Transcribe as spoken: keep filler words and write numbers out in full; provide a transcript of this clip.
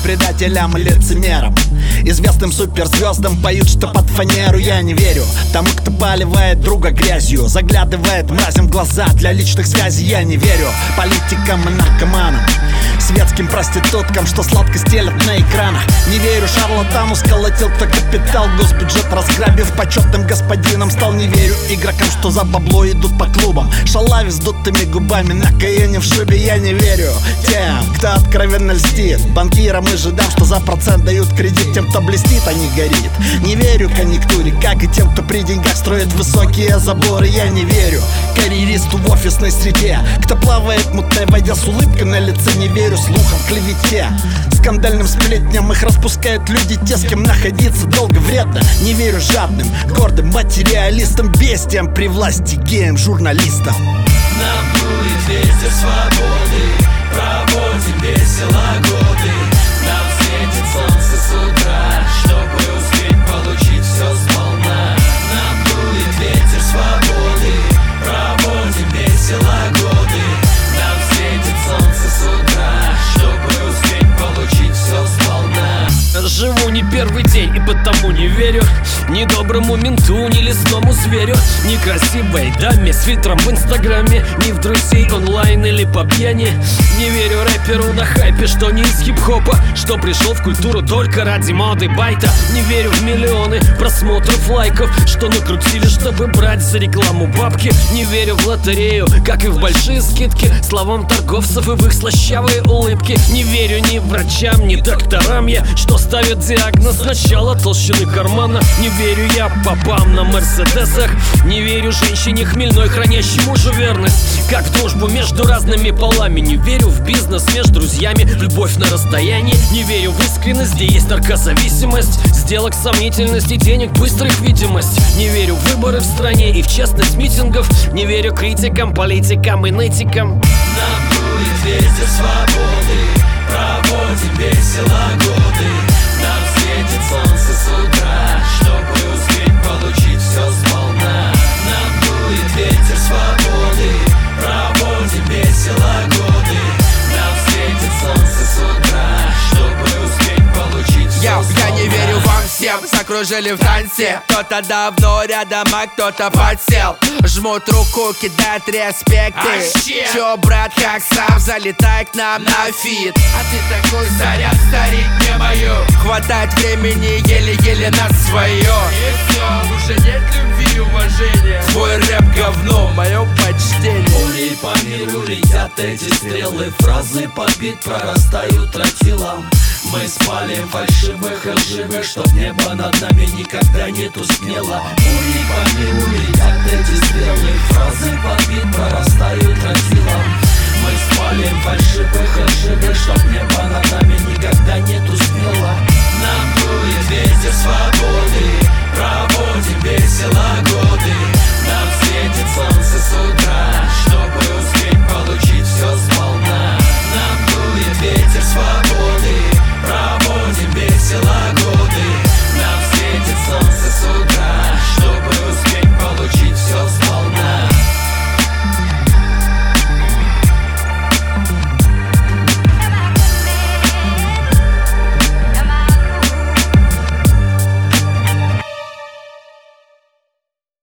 предателям и лицемерам. Известным суперзвездам поют, что под фанеру. Я не верю тому, кто поливает друга грязью, заглядывает мразям в глаза для личных связей. Я не верю политикам и наркоманам, светским проституткам, что сладко стелят на экранах. Не верю шарлатану, сколотил кто капитал, госбюджет разграбив, почетным господином стал. Не верю игрокам, что за бабло идут по клубам, шалави с дутыми губами на Каене в шубе. Я не верю тем, кто откровенно льстит банкирам и жидам, что за процент дают кредит тем, кто блестит, а не горит. Не верю конъюнктуре, как и тем, кто при деньгах строит высокие заборы. Я не верю карьеристу в офисной среде, кто плавает в мутной воде с улыбкой на лице. Не верю слухам, клевете, скандальным сплетням, их распускают люди, те, с кем находиться долго вредно. Не верю жадным, гордым материалистам, бестиям при власти, геям, журналистам. Нам дует ветер свободы, проводим весело годы. Нам светит солнце с утра, чтобы успеть получить все сполна. Нам дует ветер свободы, проводим весело годы. Нам светит солнце с утра, чтобы успеть получить все сполна. Живу не первый день и потому не верю ни доброму менту, ни лесному зверю, ни красивой даме с фильтром в инстаграме, ни в друзей онлайн или по пьяни. Не верю рэперу на хайпе, что не из хип-хопа, что пришел в культуру только ради моды байта. Не верю в миллионы просмотров, лайков, что накрутили, чтобы брать за рекламу бабки. Не верю в лотерею, как и в большие скидки, словам торговцев и в их слащавые улыбки. Не верю ни врачам, ни докторам я, что ставят диагноз начала толщины кармана. Не верю я попам на мерседесах, не верю женщине хмельной, хранящей мужу верность, как в дружбу между разными полами. Не верю в бизнес между друзьями, в любовь на расстоянии. Не верю в искренность, где есть наркозависимость, сделок, сомнительность и денег, быстрых видимость. Не верю в выборы в стране и в честность митингов. Не верю критикам, политикам и нытикам. Нам дует ветер свободы, проводим весело годы. Нам светит солнце с утра, чтобы успеть получить все сполна. Нам дует ветер свободы, проводим весело годы. Нам светит солнце с утра, чтобы успеть получить все Я, сполна. я не верю вам всем, закружили в танце. Кто-то давно рядом, а кто-то подсел. Жмут руку, кидают респекты. А Чё, брат, как сам, залетай к нам на фит. А ты такой заряд, старик, не мою. Хватает времени, еле-еле на свое. И все, уже нет любви и уважения. Твой рэп говно, мое почтение. Пули по миру летят эти стрелы, фразы под бит прорастают тротилом. Мы спалим фальшивых и лживых, чтоб небо над нами никогда не тускнело. Пули по миру летят эти стрелы, фразы под бит прорастают тротилом. Мы спалим фальшивых и лживых, чтоб небо над нами никогда не тускнело.